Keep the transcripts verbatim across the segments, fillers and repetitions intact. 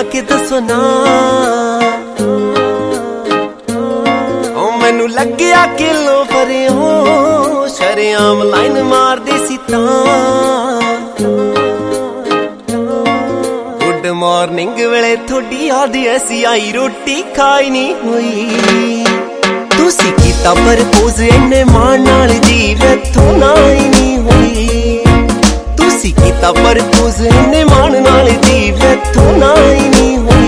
के दसो ना ओ मैनू लग्या कि लो फरे हो शरेआम लाइन मार दे सी तां गुड मॉर्निंग वेले थोड़ी याद ऐसी आई रोटी खाई नहीं हुई तुसी कीता प्रपोज इन्ने मान नाल जी मैथों ना ही नहीं हुई तुसी कीता प्रपोज इन्ने मान नाल जी मैथों ना ही नहीं हुई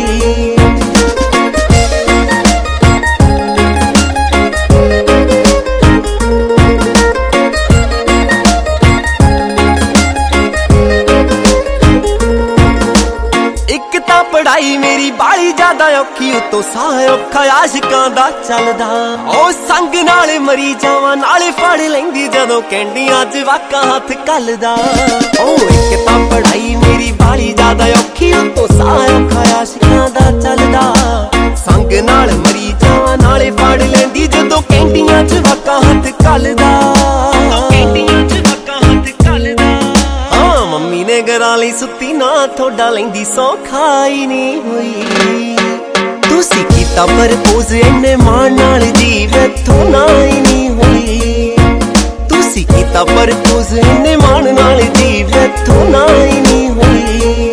पढ़ाई मेरी बाली ज्यादा औखी उतो साह औखा आशिकां दा चलदा ओ संग नाल मरी जावां नाले फड़ लैंदी जदों कैंडियां च वाका हथ कलदा ओ इक तां पढ़ाई मेरी बाली ज्यादा औखी उतो साह औखा आशिकां दा चलदा संग नाल मरी जावां नाले फड़ लैंदी जदों कैंडियां च वाका हथ कलदा कैंडियां च वाका हथ कलदा मम्मी ने घरां लई सुत्ती ना थोड़ा लैंदी सौ खाई नहीं हुई तुसी कीता प्रपोज इन्ने मान नाल जी मैथों ना ही नहीं हुई तुसी कीता प्रपोज इन्ने मान नाल जी मैथों ना ही नहीं हुई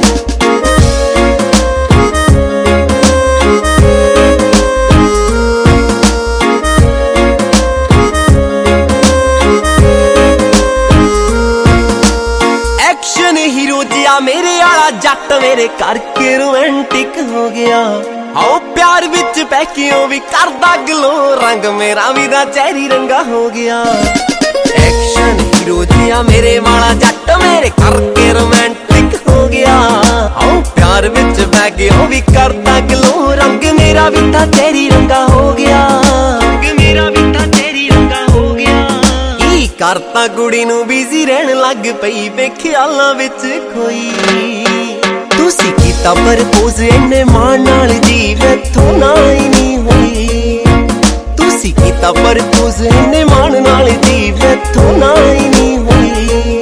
हीरो जिया मेरे आला जट मेरे करके रोमांटिक हो गया आओ प्यार विच पैकियों भी करदा गलो रंग मेरा भी दा चेहरी रंगा हो गया एक्शन हीरो जिया मेरे वाला जट मेरे करके रोमांटिक हो गया आओ प्यार विच पैकियों भी करदा गलो रंग मेरा भी दा चेहरी रंगा हो गया रंग मेरा भी दा चेहरी रंगा हो गया करता कुड़ी नू बिजी रहन लग पई वे ख्यालां विच खोई तुसी कीता प्रपोज इन्ने मान नाल जी मैथों ना ही नहीं हुई तुसी कीता प्रपोज इन्ने मान नाल जी मैथों ना ही नहीं हुई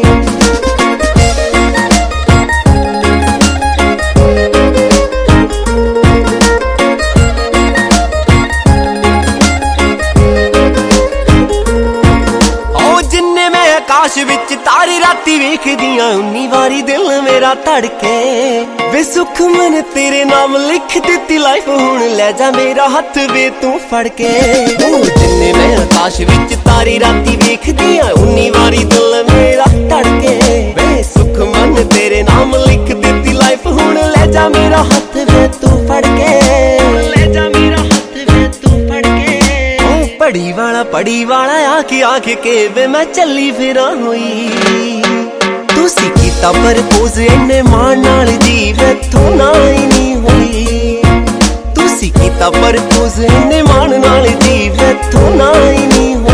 आकाश विच तारे राती वेखदियां उन्नी वारी दिल मेरा धड़के वे सुख मन तेरे नाम लिख दिती लाइफ हुण ले जा मेरा हथ वे तू फड़ के जिन्ने मैं आकाश विच तारे राती वेखदियां उन्नी वारी दिल मेरा धड़के वे सुख मन तेरे नाम लिख दिती लाइफ हुण ले जा मेरा हथ वे तू फड़ के ले जा मेरा हथ वे तू फड़ के पड़ी वाला पड़ी वाला आके आके के वे मैं चली फिरा हुई तुसी कीता प्रपोज इन्ने मान नाल जी मैथों ना ही नहीं हुई तुसी कीता प्रपोज इन्ने मान नाल जी मैथों ना ही नहीं हुई